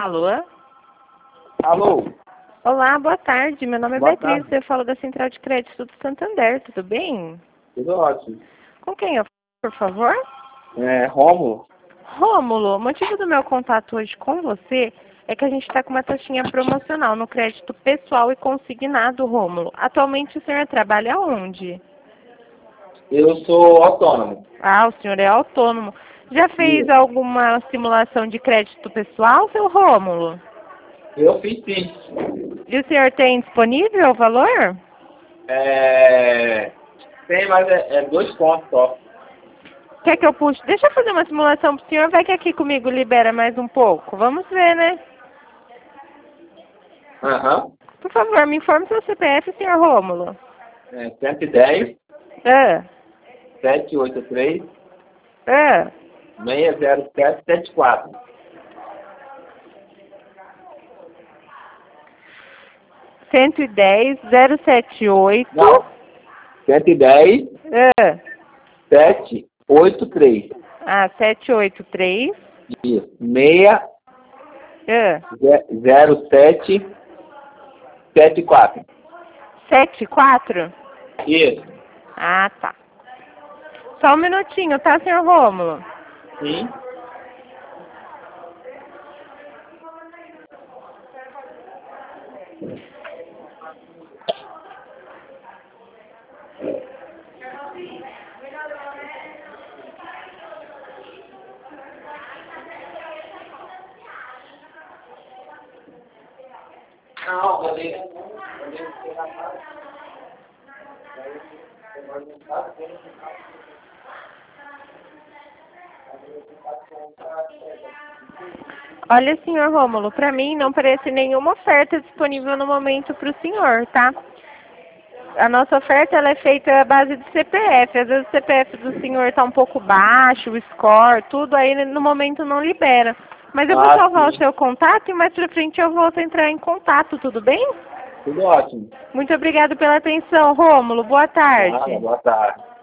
Alô? Alô? Olá, boa tarde. Meu nome é Boa Beatriz, tarde. eu falo da Central de Crédito do Santander, tudo bem? Tudo ótimo. Com quem eu falo, por favor? Rômulo? Rômulo, o motivo do meu contato hoje com você é que a gente está com uma taxinha promocional no crédito pessoal e consignado, Rômulo. Atualmente o senhor trabalha onde? Eu sou autônomo. Ah, o senhor é autônomo. Já fez Isso. alguma simulação de crédito pessoal, seu Rômulo? Eu fiz sim. E o senhor tem disponível o valor? Tem, mas é 2 pontos só. Quer que eu puxe? Deixa eu fazer uma simulação pro senhor, vai que aqui comigo libera mais um pouco. Vamos ver, né? Aham. Por favor, me informe seu CPF, senhor Rômulo. 110, Ah, 783, ah. 60774. 110.078. Não. 110, Ah, 783. 783. Isso. Ah, 60774. 74? Isso. Ah, tá. Só um minutinho, tá, senhor Rômulo? Sim. Não, Olha, senhor Rômulo, para mim não parece nenhuma oferta disponível no momento para o senhor, tá? A nossa oferta ela é feita à base de CPF. Às vezes o CPF do senhor está um pouco baixo, o score, tudo aí no momento não libera. Mas eu vou salvar o sim. seu contato e mais pra frente eu volto a entrar em contato, tudo bem? Tudo ótimo. Muito obrigada pela atenção, Rômulo. Boa Nada, tarde. boa tarde.